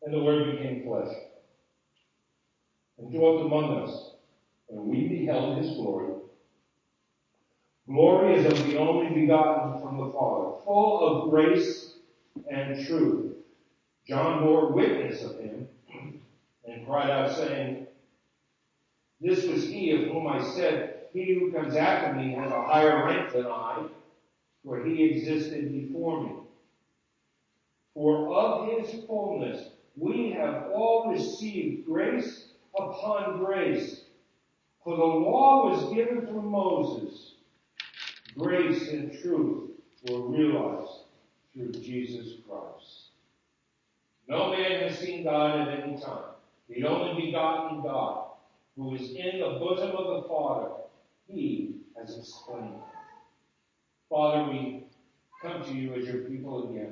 And the Word became flesh and dwelt among us, and we beheld his glory. Glory as of the only begotten from the Father, full of grace and truth. John bore witness of him and cried out, saying, This was he of whom I said, He who comes after me has a higher rank than I, for he existed before me. For of his fullness we have all received grace upon grace. For the law was given through Moses. Grace and truth were realized through Jesus Christ. No man has seen God at any time. The only begotten God, who is in the bosom of the Father, he has explained it. Father, we come to you as your people again,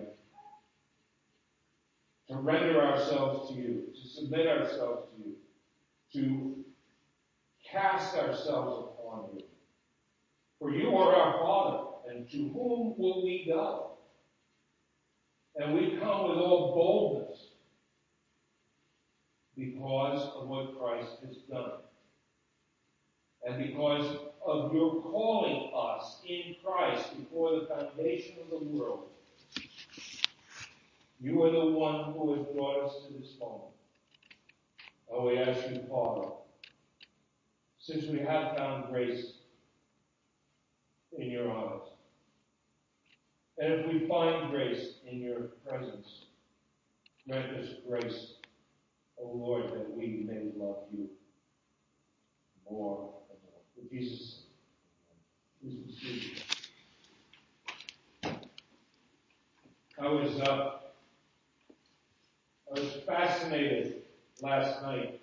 to render ourselves to you, to submit ourselves to you, to cast ourselves upon you. For you are our Father, and to whom will we go? And we come with all boldness because of what Christ has done. And because of your calling us in Christ before the foundation of the world. You are the one who has brought us to this moment. And we ask you, Father, since we have found grace in your eyes, and if we find grace in your presence, grant us grace, O Lord, that we may love you more and more. In Jesus' name. Please be seated. I was fascinated last night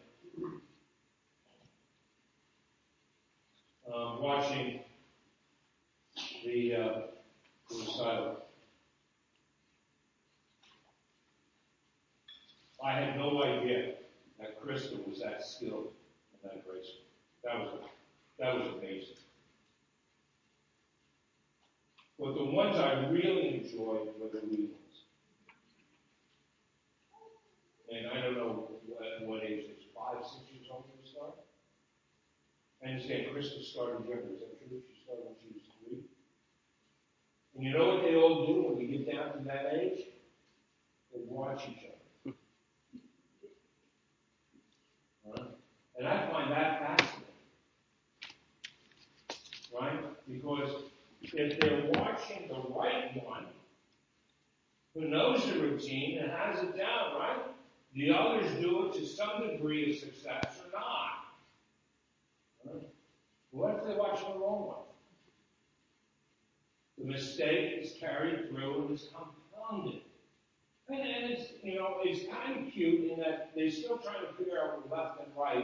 watching the recital. I had no idea that Krista was that skilled and that graceful. That was amazing. But the ones I really enjoyed were the wee ones. And I don't know at what age it was, 5, 6 years old when she started. I understand Krista started younger. Is that true? She started when she was 3. And you know what they all do when we get down to that age? They watch each other. Right? And I find that fascinating. Right? Because if they're watching the right one, who knows the routine and has it down, right? The others do it to some degree of success or not. Right? What if they watch the wrong one? The mistake is carried through and is compounded. And it's, it's kind of cute in that they're still trying to figure out left and right,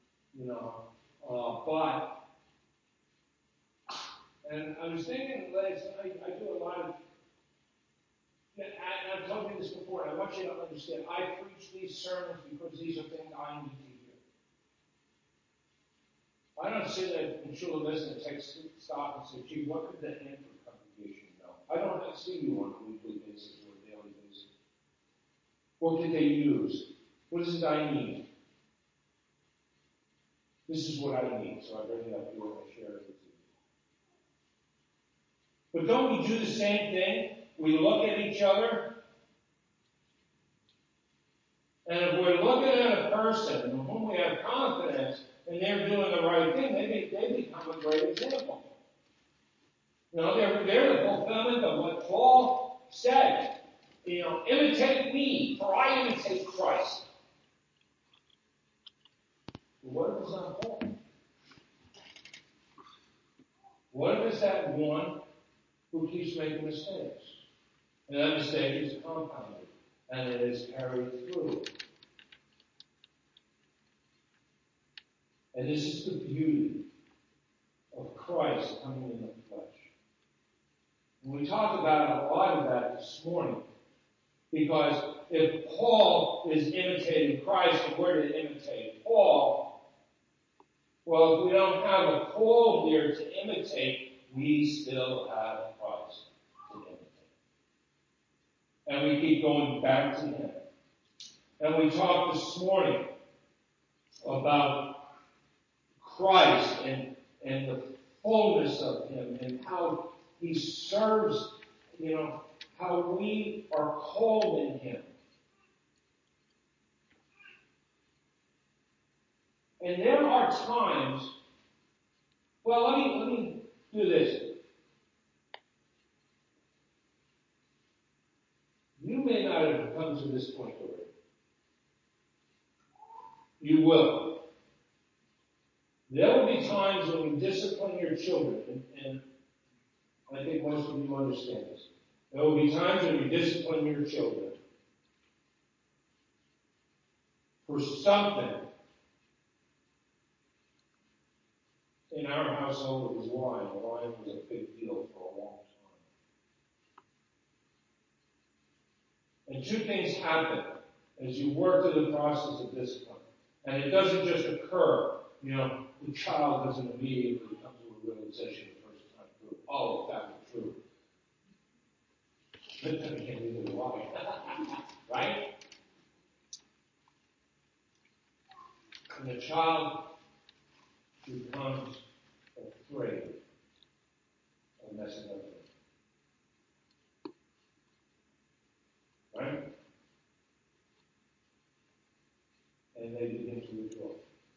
and I was thinking last night, I do a lot of, and I've told you this before, and I want you to understand, I preach these sermons because these are things I need to hear. I don't sit in Chula Vista and take stock and say, gee, what could the Hanford congregation know? I don't see you on a weekly basis or a daily basis. What did they use? What is it I need? This is what I need, so I bring it up here and I share it with you. But don't we do the same thing? We look at each other, and if we're looking at a person in whom we have confidence and they're doing the right thing, they become a great example. They're the fulfillment of what Paul said. Imitate me, for I imitate Christ. What if it's not Paul? What if it's that one who keeps making mistakes? And that mistake is compounded, and it is carried through. And this is the beauty of Christ coming in the flesh. And we talked about a lot of that this morning, because if Paul is imitating Christ and we're to imitate Paul, well, if we don't have a Paul here to imitate, we still have Christ to imitate. And we keep going back to him. And we talked this morning about Christ and the fullness of Him and how He serves, how we are called in Him. And there are times, well, let me do this. You may not have come to this point already. You will. There will be times when you discipline your children, and I think most of you understand this. There will be times when you discipline your children for something. In our household, it was wine. Wine was a big deal for a long time. And two things happen as you work through the process of discipline. And it doesn't just occur, the child doesn't immediately come to a realization the first time through. Oh, that was true. But then again, neither do I. Right? And the child becomes afraid of messing up. Right? And they begin to withdraw.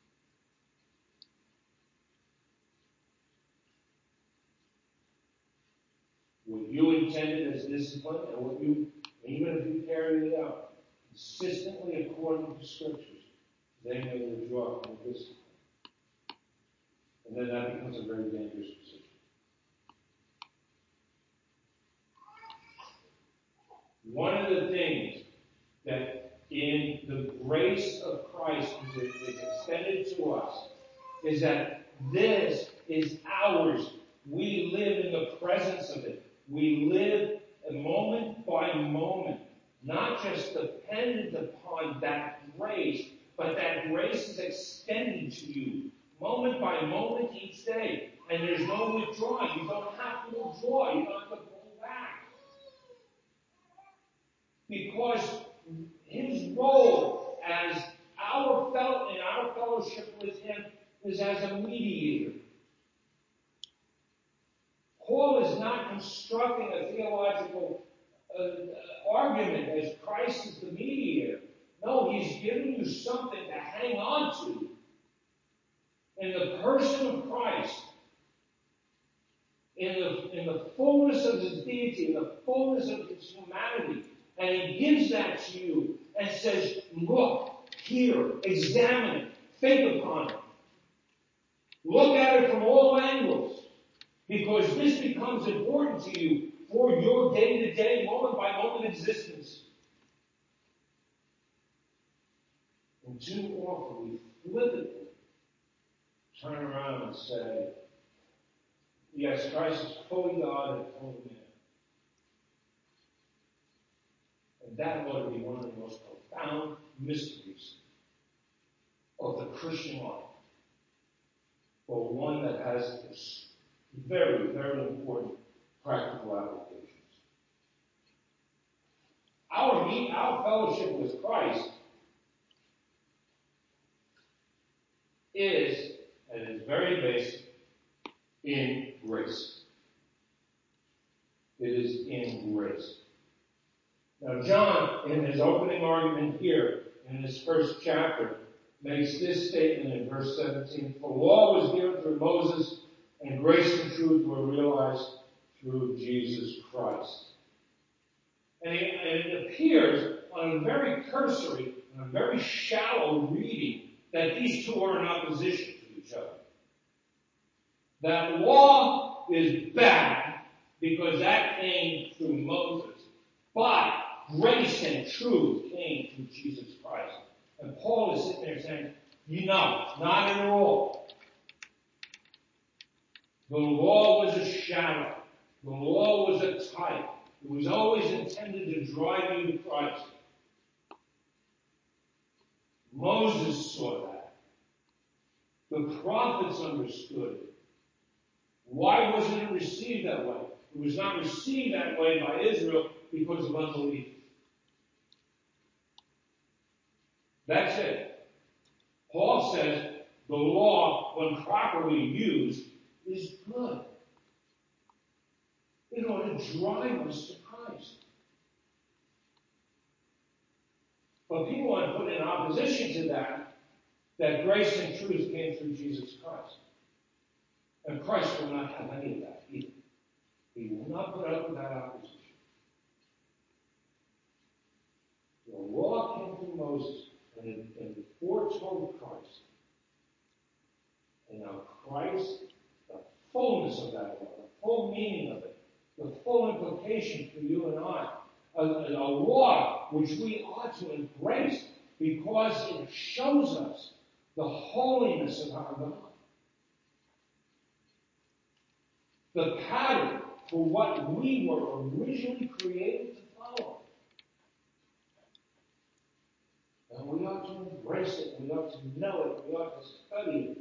What you intended as discipline and what you, even if you carry it out consistently according to Scriptures, they may withdraw from the discipline. And then that becomes a very dangerous position. One of the things that in the grace of Christ is extended to us is that this is ours. We live in the presence of it. We live moment by moment, not just dependent upon that grace, but that grace is extended to you moment by moment each day. And there's no withdrawing. You don't have to withdraw. You don't have to pull back. Because His role as in our fellowship with Him is as a mediator. Paul is not constructing a theological argument as Christ is the mediator. No, he's giving you something to hang on to in the person of Christ, in the fullness of His deity, in the fullness of His humanity. And He gives that to you and says, look, hear, examine it, think upon it. Look at it from all angles. Because this becomes important to you for your day-to-day, moment-by-moment existence. And too often we flippantly turn around and say, yes, Christ is fully God and fully man. And that ought to be one of the most profound mysteries of the Christian life. But one that has this very, very important practical applications. Our fellowship with Christ is, at its very basic, in grace. It is in grace. Now, John, in his opening argument here, in this first chapter, makes this statement in verse 17. For law was given through Moses, and grace and truth were realized through Jesus Christ. And it appears on a very cursory, on a very shallow reading, that these two are in opposition to each other. That law is bad because that came through Moses. But grace and truth came through Jesus Christ. And Paul is sitting there saying, not at all. The law was a shadow. The law was a type. It was always intended to drive you to Christ. Moses saw that. The prophets understood it. Why wasn't it received that way? It was not received that way by Israel because of unbelief. That's it. Paul says the law, when properly used, is good. It ought to drive us to Christ. But people want to put in opposition to that grace and truth came through Jesus Christ. And Christ will not have any of that either. He will not put up with that opposition. The law came through Moses and it foretold Christ. And now Christ, the fullness of that law, the full meaning of it, the full implication for you and I, a law which we ought to embrace because it shows us the holiness of our God. The pattern for what we were originally created to follow. And we ought to embrace it. We ought to know it. We ought to study it.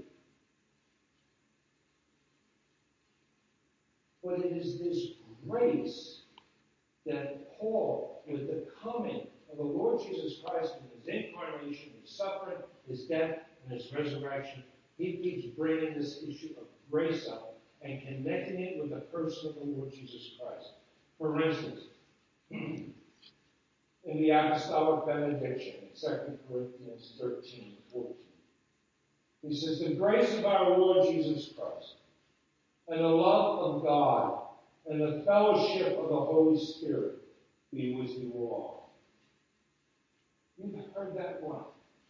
But it is this grace that Paul, with the coming of the Lord Jesus Christ and his incarnation, his suffering, his death, and his resurrection, he keeps bringing this issue of grace up and connecting it with the person of the Lord Jesus Christ. For instance, in the Apostolic Benediction, in 2 Corinthians 13:14, he says, "The grace of our Lord Jesus Christ, and the love of God, and the fellowship of the Holy Spirit be with you all." You've heard that one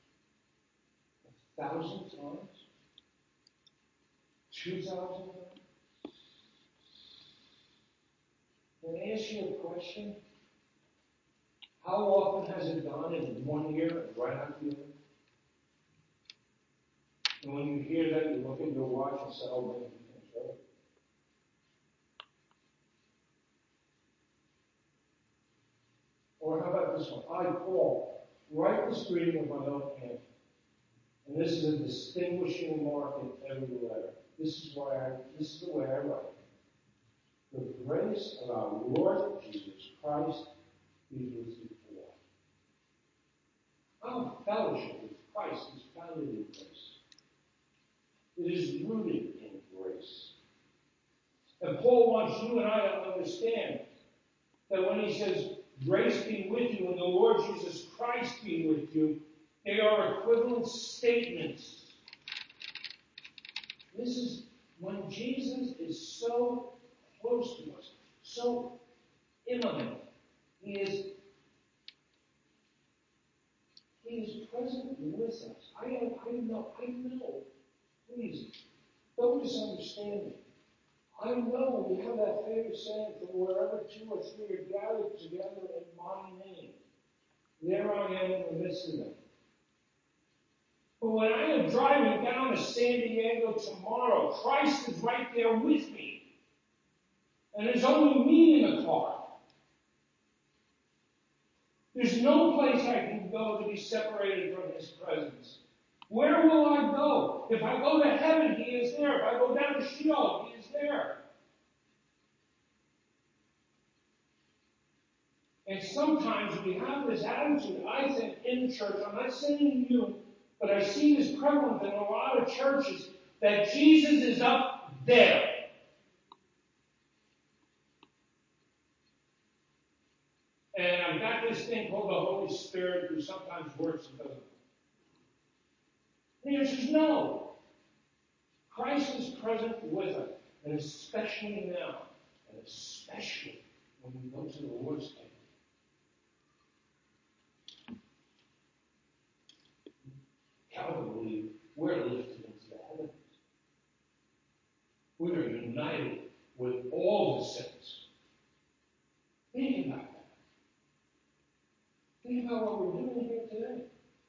1,000 times? 2,000 times? Can I ask you a question? How often has it gone in 1 year and right out the other? And when you hear that, you look at your watch and say, "Oh, man, you can't show it." Or how about this one? I, Paul, write this greeting with my own hand. And this is a distinguishing mark in every letter. This is the way I write. The grace of our Lord Jesus Christ be with you all. Our fellowship with Christ is founded in grace. It is rooted in grace. And Paul wants you and I to understand that when he says, "Grace be with you," and the Lord Jesus Christ be with you, they are equivalent statements. This is when Jesus is so close to us, so imminent. He is present with us. I know. Please, don't misunderstand me. I know we have that famous saying, "From wherever 2 or 3 are gathered together in my name, there I am in the midst of them." But when I am driving down to San Diego tomorrow, Christ is right there with me. And there's only me in the car. There's no place I can go to be separated from his presence. Where will I go? If I go to heaven, he is there. If I go down to Sheol, he is there. And sometimes we have this attitude, I think, in the church. I'm not saying you, but I see this prevalent in a lot of churches, that Jesus is up there. And I've got this thing called the Holy Spirit who sometimes works and doesn't. The answer is no. Christ is present with us, and especially now, and especially when we go to the Lord's table. Calvin believed we're lifted into the heavens. We are united with all the saints. Think about that. Think about what we're doing here today.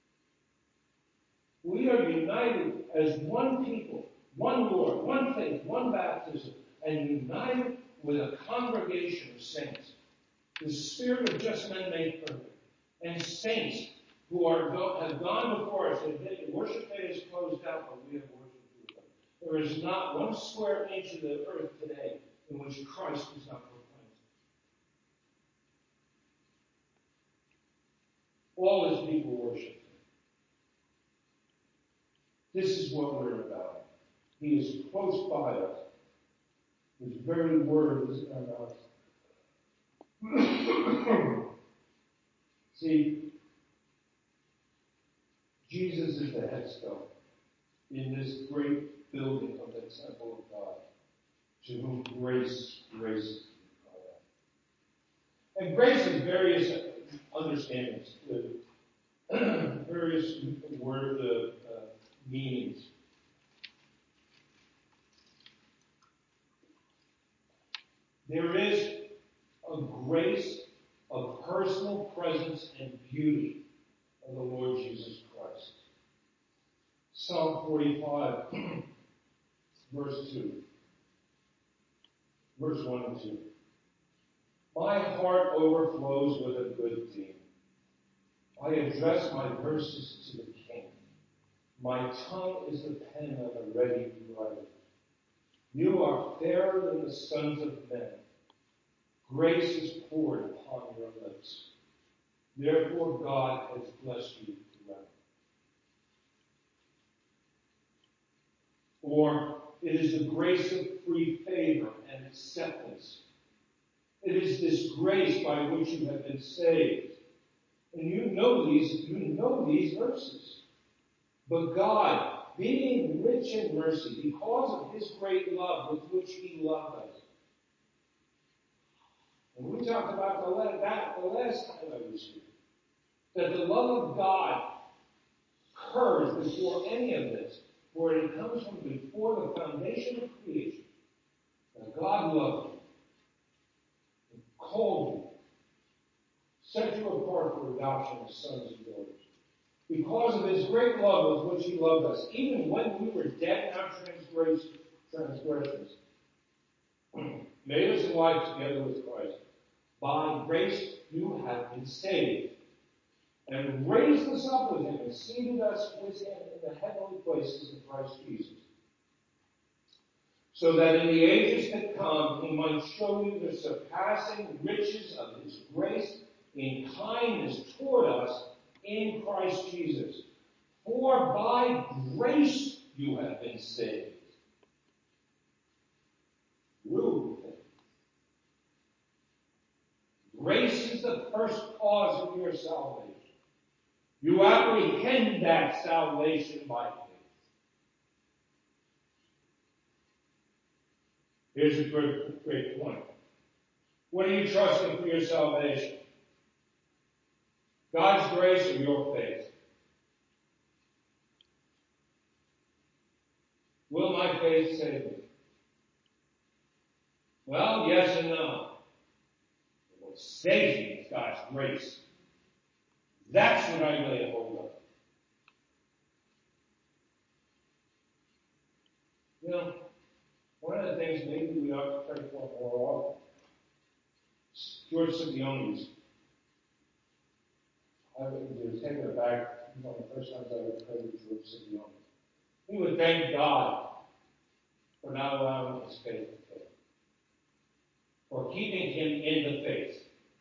We are united as one people, one Lord, one faith, one baptism, and united with a congregation of saints. The Spirit of just men made perfect. And saints who have gone before us. Worship day is closed out, but we have worshiped with them. There is not one square inch of the earth today in which Christ is not proclaimed. All his people worship him. This is what we're about. He is close by us. His very word is in our mouth. See, Jesus is the headstone in this great building of the temple of God, to whom grace is called. And grace has various understandings, various word meanings. There is a grace of personal presence and beauty of the Lord Jesus Christ. Psalm 45, verse 1 and 2. My heart overflows with a good deed. I address my verses to the King. My tongue is the pen of a ready writer. You are fairer than the sons of men. Grace is poured upon your lips. Therefore God has blessed you forever. Or, it is the grace of free favor and acceptance. It is this grace by which you have been saved. And you know these verses. But God, being rich in mercy, because of his great love with which he loved us. And we talked about the last time I was here. That the love of God occurs before any of this. For it comes from before the foundation of creation. That God loved you, called you, set you apart for adoption as sons and daughters. Because of his great love with which he loved us, even when we were dead in our transgressions, made us alive together with Christ. By grace you have been saved, and raised us up with him, and seated us with him in the heavenly places in Christ Jesus. So that in the ages that come he might show you the surpassing riches of his grace in kindness toward us in Christ Jesus. For by grace you have been saved. Through faith. Grace is the first cause of your salvation. You apprehend that salvation by faith. Here's a great point. What are you trusting for your salvation? God's grace or your faith? Will my faith save me? Well, yes and no. What saves me is God's grace. That's what I lay hold of. You know, one of the things maybe we ought to pray for more often. George Scipione I was taken aback one of the first times I ever prayed with George Scipione. He would thank God for not allowing his faith to fail, for keeping him in the faith.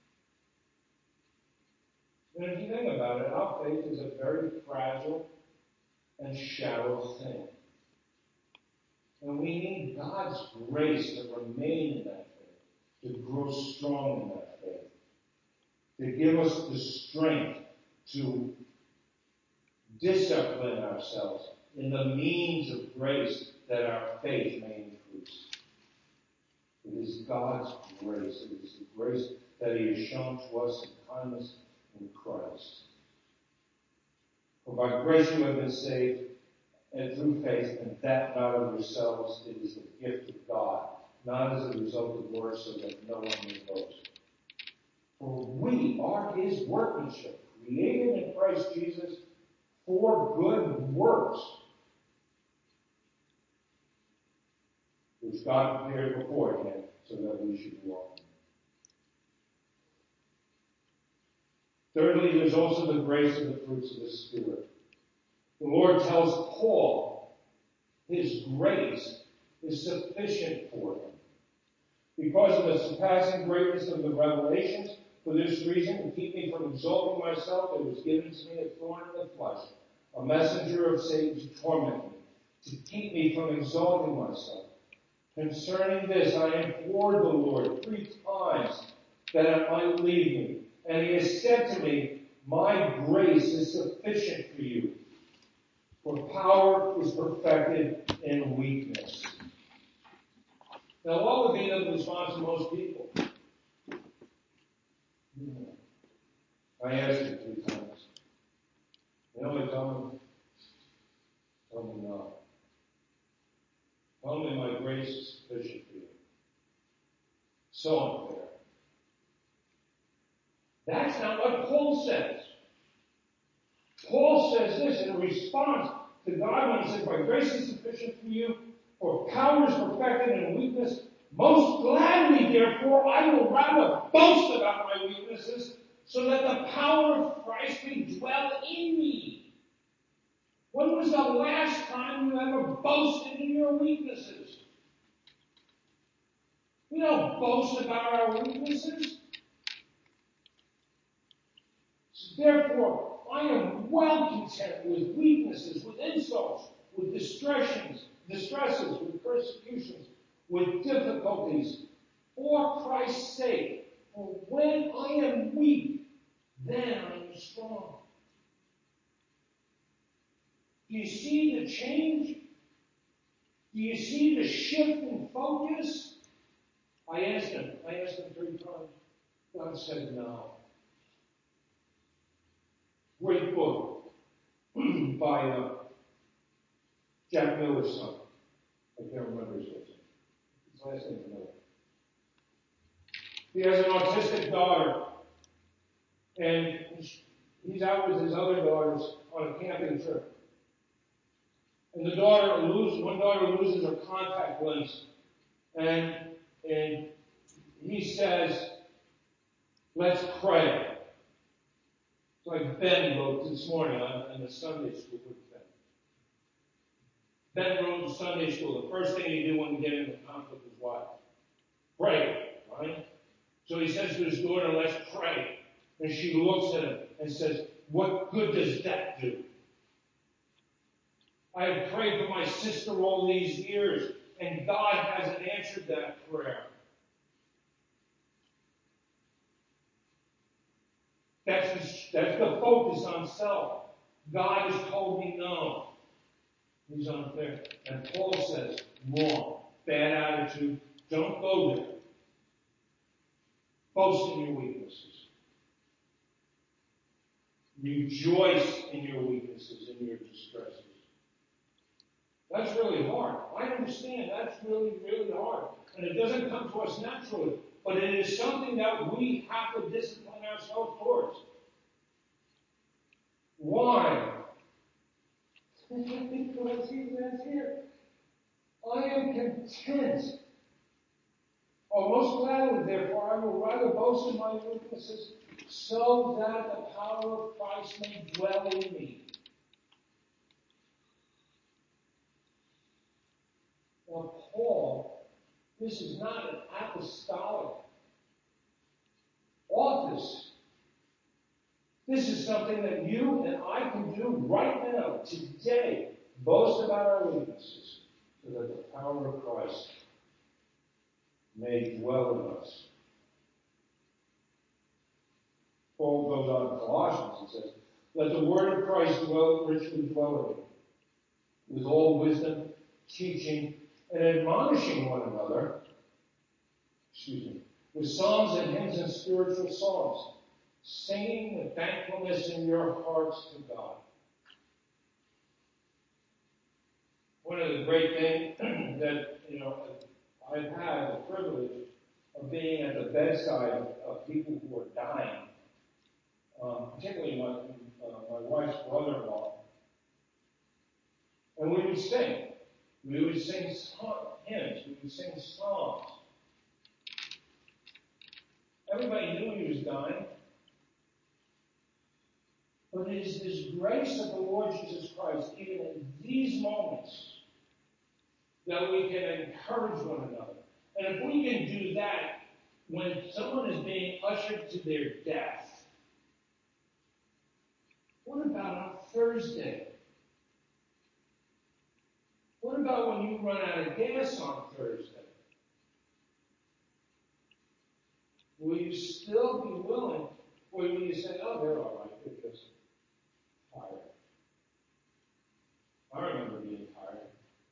And if you think about it, our faith is a very fragile and shallow thing. And we need God's grace to remain in that faith, to grow strong in that faith, to give us the strength to discipline ourselves in the means of grace that our faith may increase. It is God's grace. It is the grace that he has shown to us in kindness in Christ. For by grace you have been saved, and through faith, and that not of yourselves, it is the gift of God, not as a result of works, so that no one may boast. For we are his workmanship, created in Christ Jesus for good works, which God prepared beforehand so that we should walk in. Thirdly, there's also the grace of the fruits of the Spirit. The Lord tells Paul his grace is sufficient for him. Because of the surpassing greatness of the revelations, for this reason, to keep me from exalting myself, it was given to me a thorn in the flesh, a messenger of Satan to torment me. to keep me from exalting myself. Concerning this, I implored the Lord 3 times that it might leave me. And he has said to me, my grace is sufficient for you, for power is perfected in weakness. Now, what would be the response of most people? I asked him 3 times. You know what, Tom? Tell me no. Tell me my grace is sufficient for you. So unfair. That's not what Paul says. Paul says this in response to God when he says, my grace is sufficient for you, for power is perfected in weakness. Most gladly, therefore, I will rather boast about my weaknesses, so that the power of Christ may dwell in me. When was the last time you ever boasted in your weaknesses? We don't boast about our weaknesses. Therefore, I am well content with weaknesses, with insults, with distresses, with persecutions, with difficulties, for Christ's sake. For when I am weak, then I am strong. Do you see the change? Do you see the shift in focus? I asked him 3 times. God said no. Great book by Jack Miller's son. I can't remember his name. His last name is Miller. He has an autistic daughter, and he's out with his other daughters on a camping trip. And one daughter loses her contact lens, and he says, let's pray. It's like Ben wrote this morning in the Sunday school with Ben. Ben wrote in Sunday school, the first thing you do when you get into conflict is what? Pray, right? So he says to his daughter, let's pray. And she looks at him and says, what good does that do? I have prayed for my sister all these years, and God hasn't answered that prayer. That's the focus on self. God has told me no. He's unfair. And Paul says, wrong. Bad attitude. Don't go there. Boast in your weaknesses. Rejoice in your weaknesses and your distresses. That's really hard. I understand that's really, really hard. And it doesn't come to us naturally. But it is something that we have to discipline ourselves towards. Why? Because he says here, I am content. Oh, most gladly, therefore, I will rather boast in my weaknesses, so that the power of Christ may dwell in me. Now, Paul, this is not an apostolic office. This is something that you and I can do right now, today. Boast about our weaknesses, so that the power of Christ may dwell in us. Paul goes on in Colossians and says, let the word of Christ richly dwell in you, with all wisdom, teaching, and admonishing one another, with psalms and hymns and spiritual songs, singing with thankfulness in your hearts to God. One of the great things that, I've had the privilege of being at the bedside of people who are dying, particularly my wife's brother-in-law. And we would sing. We would sing hymns. We would sing songs. Everybody knew he was dying. But it is this grace of the Lord Jesus Christ, even in these moments, that we can encourage one another. And if we can do that when someone is being ushered to their death, what about on Thursday? about when you run out of gas on Thursday? Will you still be willing, or will you say, oh, they're all right, they're just tired? I remember being tired.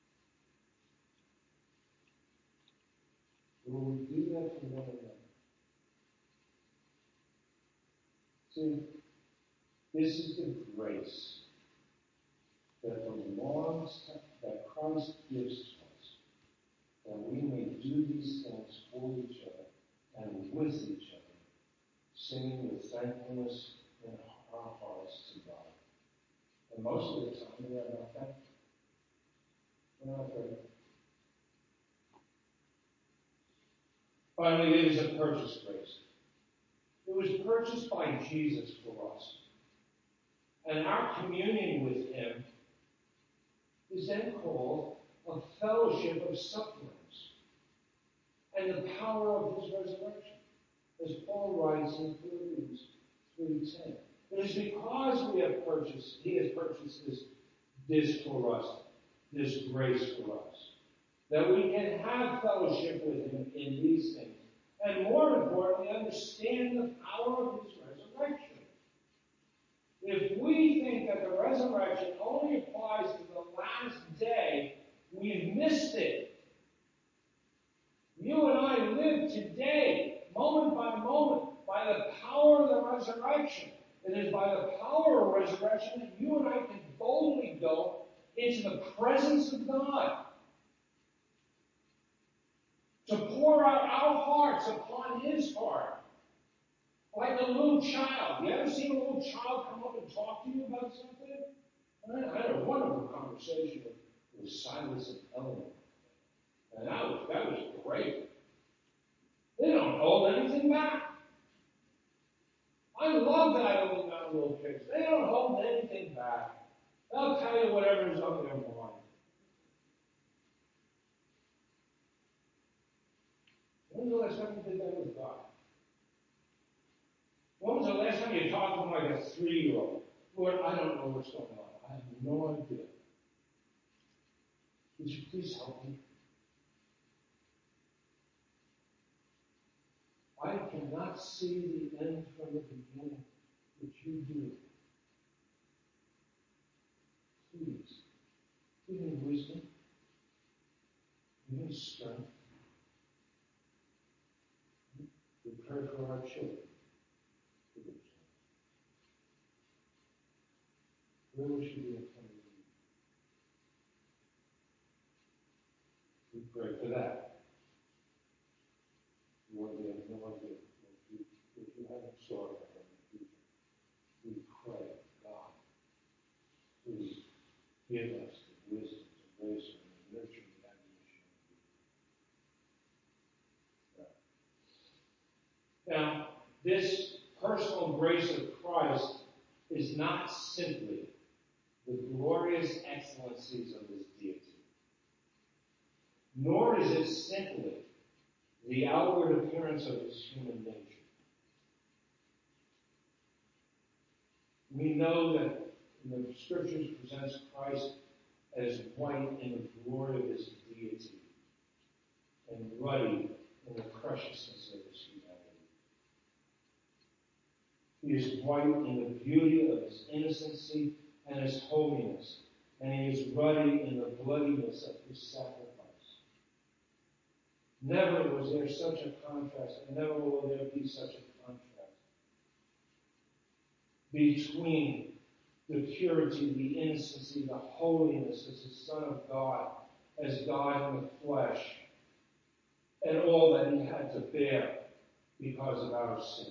Will we do that for one another? See, this is the grace that belongs to, that Christ gives to us, that we may do these things for each other and with each other, singing with thankfulness in our hearts to God. And most of the time, we are not thankful. We're not grateful. Finally, it is a purchased grace. It was purchased by Jesus for us. And our communion with him is then called a fellowship of sufferings and the power of his resurrection. As Paul writes in Philippians 3:10. It is because he has purchased this for us, this grace for us, that we can have fellowship with him in these things. And more importantly, understand the power of his resurrection. If we think that the resurrection only applies to the last day, we've missed it. You and I live today, moment by moment, by the power of the resurrection. It is by the power of resurrection that you and I can boldly go into the presence of God, to pour out our hearts upon his heart. Like a little child. You ever seen a little child come up and talk to you about something? I had a wonderful conversation with Silas and Eleanor. And that was great. They don't hold anything back. I love that I look at little kids. They don't hold anything back. They'll tell you whatever is on their mind. When was the last time you did that with God? When was the last time you talked to him like a 3-year-old? Lord, I don't know what's going on. I have no idea. Would you please help me? I cannot see the end from the beginning, but you do. Please, give me wisdom. Give me strength. We pray for our children. Where we should be in front of you. We pray for that. Lord, we have no idea what you have in store for them in the future. We pray, God, please give us the wisdom to raise them and nurture the admonition of you. Now, this personal grace of Christ is not simply the glorious excellencies of his deity, nor is it simply the outward appearance of his human nature. We know that the Scriptures presents Christ as white in the glory of his deity and ruddy in the preciousness of his humanity. He is white in the beauty of his innocency and his holiness, and he is ruddy in the bloodiness of his sacrifice. Never was there such a contrast, and never will there be such a contrast between the purity, the innocency, the holiness as the Son of God, as God in the flesh, and all that he had to bear because of our sin.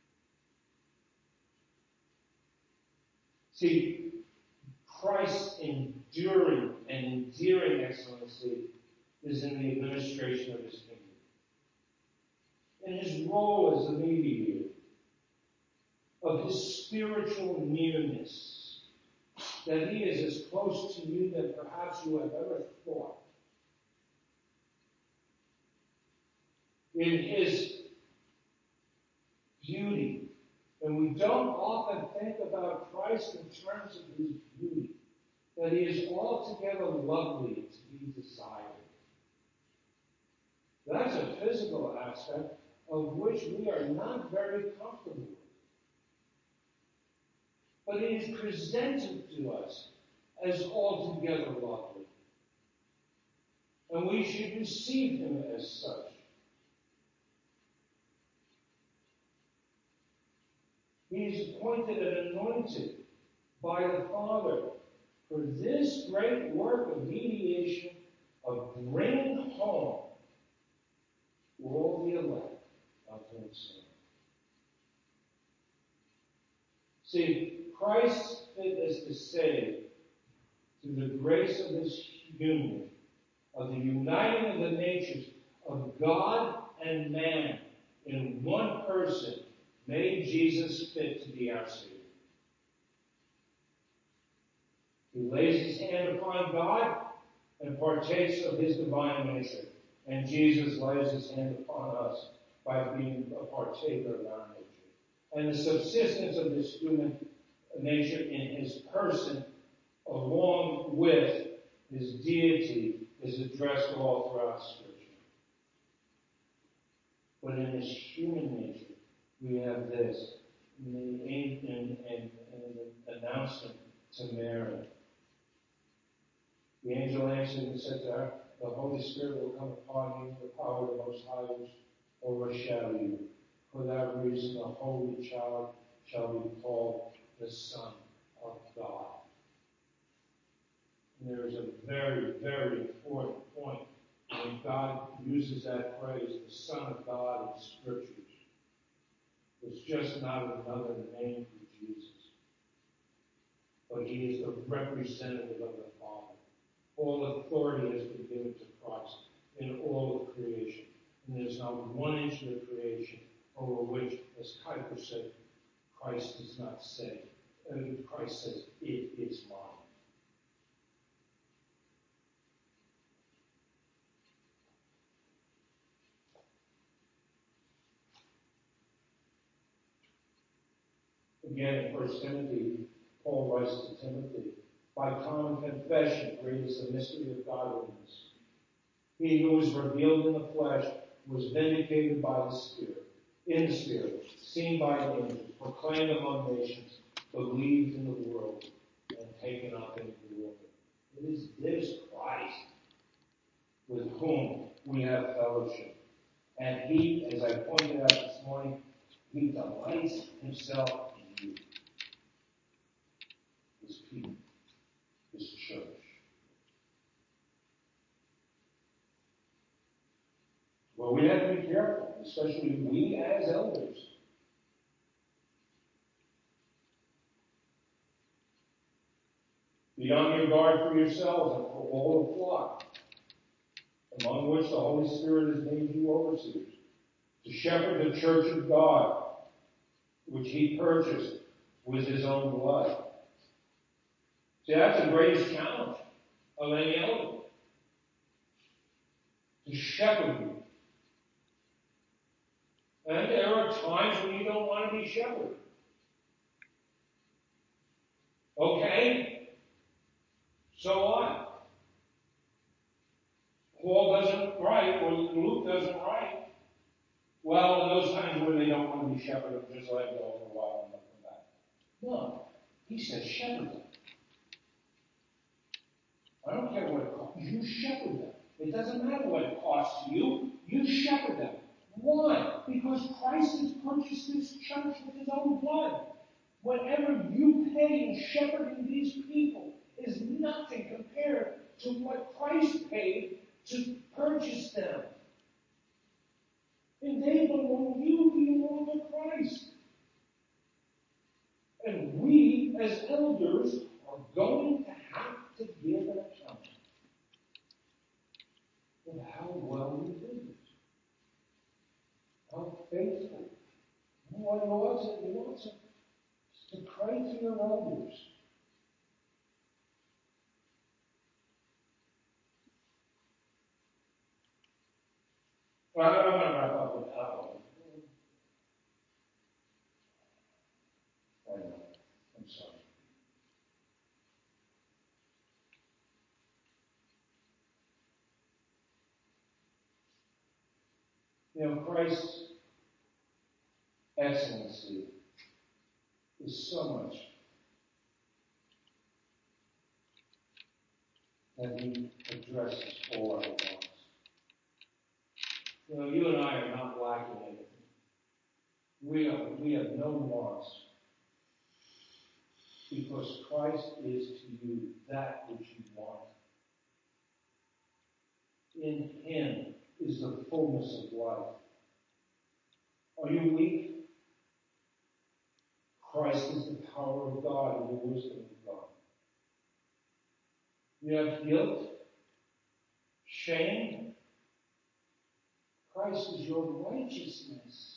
See, Christ's enduring and endearing excellency is in the administration of his kingdom. In his role as the mediator, of his spiritual nearness, that he is as close to you than perhaps you have ever thought. In his beauty, and we don't often think about Christ in terms of his beauty. that he is altogether lovely to be desired. That's a physical aspect of which we are not very comfortable with. But it is presented to us as altogether lovely. And we should receive him as such. He is appointed and anointed by the Father for this great work of mediation, of bringing home all the elect unto himself. See, Christ's fitness to save through the grace of this union, of the uniting of the natures of God and man in one person, made Jesus fit to be our Savior. He lays his hand upon God and partakes of his divine nature. And Jesus lays his hand upon us by being a partaker of our nature. And the subsistence of this human nature in his person, along with his deity, is addressed all throughout Scripture. But in his human nature, we have this, in the announcement to Mary. The angel answered and said to her, the Holy Spirit will come upon you, the power of the Most High will overshadow you. For that reason, the Holy Child shall be called the Son of God. And there is a very, very important point when God uses that phrase, the Son of God, in Scriptures. It's just not another name for Jesus. But he is the representative of the Father. All authority has been given to Christ in all of creation. And there's not one inch of the creation over which, as Kuyper said, Christ does not say. Christ says, it is mine. Again, in 1 Timothy, Paul writes to Timothy, by common confession, great is the mystery of godliness. He who was revealed in the flesh was vindicated by the Spirit, in the Spirit, seen by angels, proclaimed among nations, believed in the world, and taken up into glory. It is this Christ with whom we have fellowship. And he, as I pointed out this morning, he delights himself in you, his people, his church. Well, we have to be careful, especially we as elders. Be on your guard for yourselves and for all the flock, among which the Holy Spirit has made you overseers, to shepherd the church of God, which he purchased with his own blood. See, that's the greatest challenge of any elder. To shepherd you. And there are times when you don't want to be shepherded. Okay? So what? Paul doesn't write, or Luke doesn't write. Well, in those times when they don't want to be shepherded, just let them go for a while and let them back. No. He says shepherd them. I don't care what it costs. You shepherd them. It doesn't matter what it costs you. You shepherd them. Why? Because Christ has purchased this church with his own blood. Whatever you pay in shepherding these people is nothing compared to what Christ paid to purchase them. And they belong, you belong to Christ. And we, as elders, are going to have to give an account of how well we did it. How faithful. What he wants to pray to your elders. Well, I'm going to wrap up with that one. I know. I'm sorry. Christ's excellency is so much that he addresses all our wants. You and I are not lacking anything. We have no wants, because Christ is to you that which you want. In him is the fullness of life. Are you weak? Christ is the power of God and the wisdom of God. You have guilt, shame. Christ is your righteousness.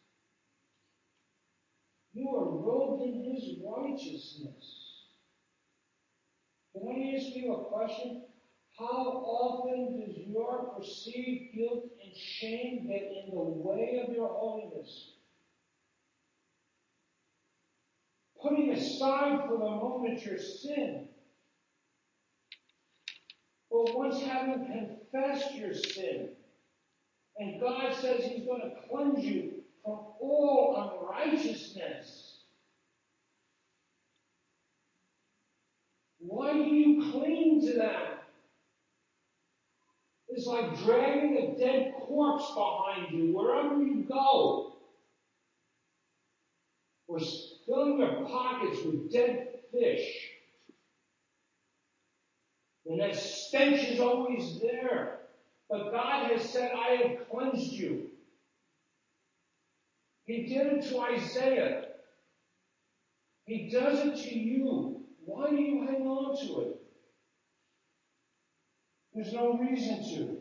You are robed in his righteousness. Can I ask you a question? How often does your perceived guilt and shame get in the way of your holiness? Putting aside for the moment your sin, but once having confessed your sin, and God says he's going to cleanse you from all unrighteousness, why do you cling to that? It's like dragging a dead corpse behind you wherever you go, or filling your pockets with dead fish. And that stench is always there. But God has said, I have cleansed you. He did it to Isaiah. He does it to you. Why do you hang on to it? There's no reason to.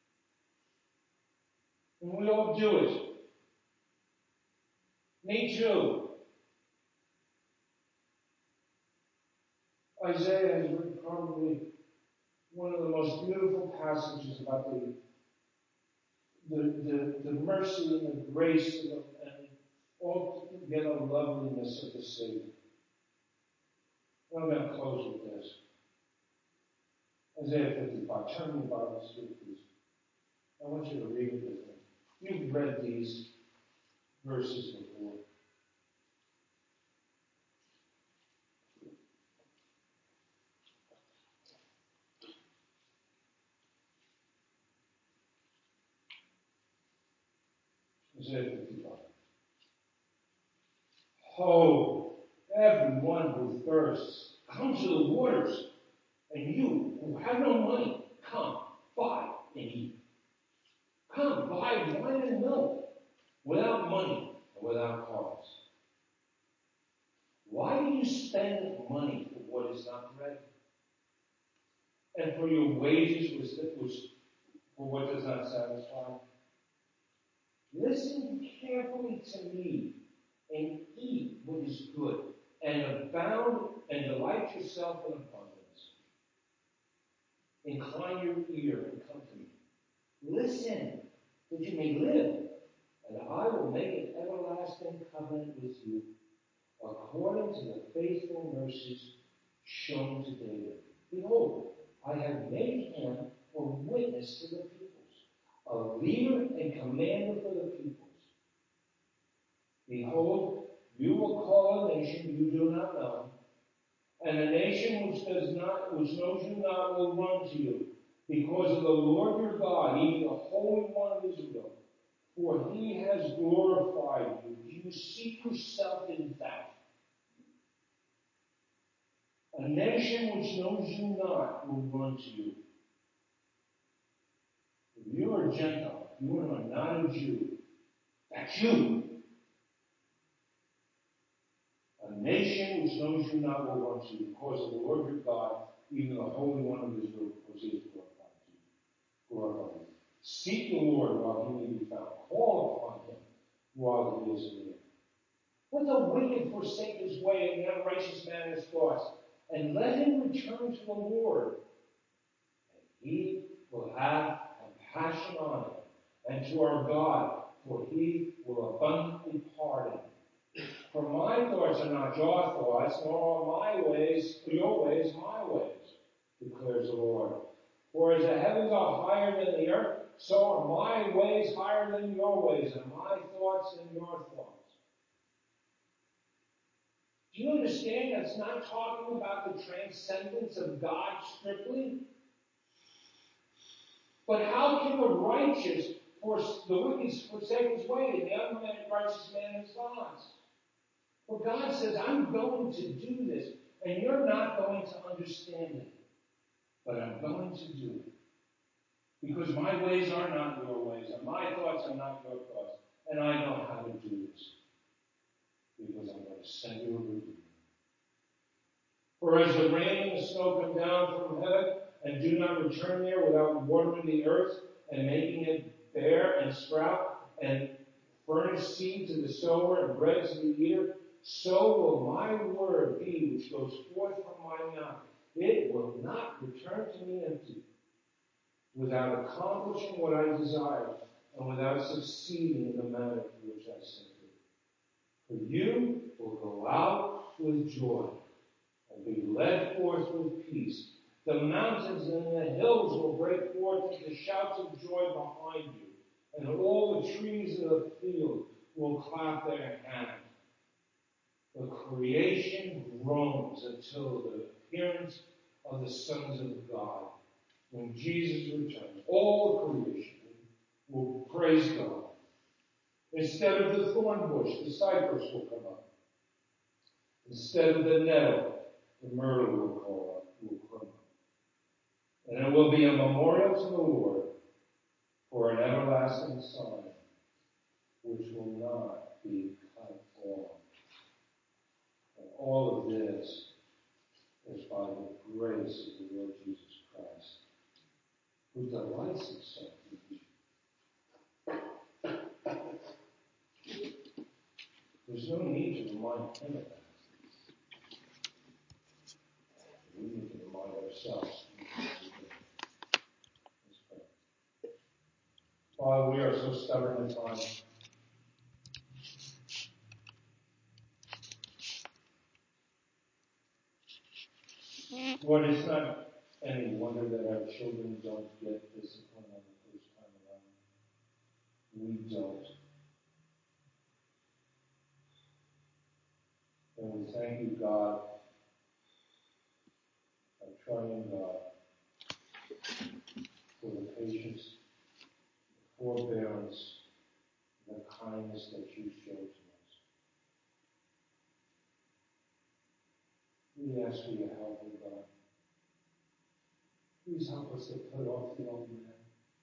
And we all do it. Me too. Isaiah has written probably one of the most beautiful passages about the mercy and the grace and altogether loveliness of the Savior. I'm going to close with this. Isaiah 55. Turn your Bibles to it, please. I want you to read it with me. You've read these verses before. Isaiah 55. Ho, everyone who thirsts, come to the waters. And you who have no money, come, buy and eat. Come, buy wine and milk without money and without cost. Why do you spend money for what is not bread? And for your wages for what does not satisfy? Listen carefully to me and eat what is good, and abound and delight yourself in abundance. Incline your ear and come to me. Listen, that you may live, and I will make an everlasting covenant with you, according to the faithful mercies shown to David. Behold, I have made him a witness to the peoples, a leader and commander for the peoples. Behold, you will call a nation you do not know, and a nation which knows you not will run to you, because of the Lord your God, even the Holy One of Israel. For he has glorified you. Do you see yourself in that? A nation which knows you not will run to you. If you are a Gentile, if you are not a Jew, that's you. A nation which knows you not will run to you, because of the Lord your God, even the Holy One of Israel, because he is glorified to you. Glorified you. Seek the Lord while he may be found. Call upon him while he is near. Let the wicked forsake his way, and the unrighteous man his thoughts, and let him return to the Lord. And he will have compassion on him, and to our God, for he will abundantly pardon. For my thoughts are not your thoughts, nor are my ways your ways my ways, declares the Lord. For as the heavens are higher than the earth, so are my ways higher than your ways, and my thoughts than your thoughts. Do you understand that's not talking about the transcendence of God strictly? But how can the righteous, the wicked forsake his way, and the unrighteous man his thoughts? Well, God says, I'm going to do this, and you're not going to understand it. But I'm going to do it. Because my ways are not your ways, and my thoughts are not your thoughts. And I know how to do this. Because I'm going to send you a redeemer. For as the rain and the snow come down from heaven, and do not return there without watering the earth, and making it bear and sprout, and furnish seed to the sower and bread to the eater, so will my word be which goes forth from my mouth. It will not return to me empty, without accomplishing what I desire, and without succeeding in the matter for which I sent it. For you will go out with joy, and be led forth with peace. The mountains and the hills will break forth into shouts of joy behind you, and all the trees of the field will clap their hands. The creation groans until the appearance of the sons of God. When Jesus returns, all creation will praise God. Instead of the thorn bush, the cypress will come up. Instead of the nettle, the myrtle will come up. And it will be a memorial to the Lord for an everlasting sign, which will not be cut off. And all of this is by the grace of the Lord Jesus Christ, who delights himself in you. There's no need to remind him of that. We need to remind ourselves. Father, we are so stubborn at times. Lord, it's not any wonder that our children don't get discipline on the first time around. We don't. And we thank you, God, our triune God, for the patience, the forbearance, and the kindness that you show to us. We ask for your help, O God. Please help us to put off the old man.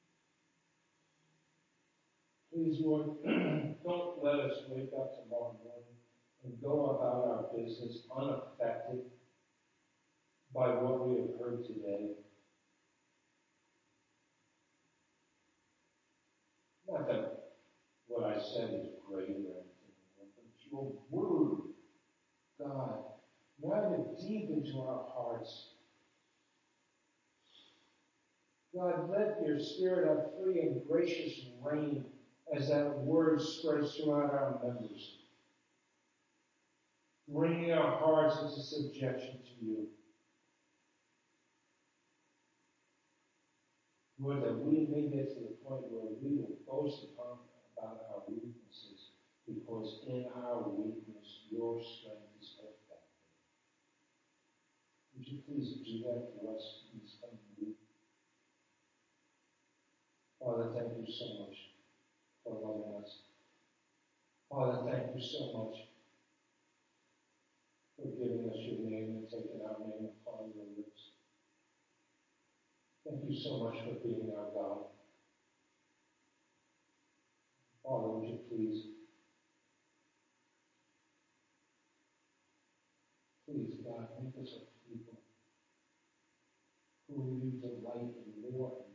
Please, Lord, don't let us wake up tomorrow morning and go about our business unaffected by what we have heard today. Not that what I said is great or anything, but your word, God, drive it deep into our hearts. God, let your Spirit have free and gracious reign as that word spreads throughout our members, bringing our hearts into subjection to you. Lord, that we may get to the point where we will boast about our weaknesses, because in our weakness, your strength is perfect. Would you please do that for us in this coming week? Father, thank you so much for loving us. Father, thank you so much for giving us your name and taking our name upon your lips. Thank you so much for being our God. Father, would you please God, make us a people who you delight in more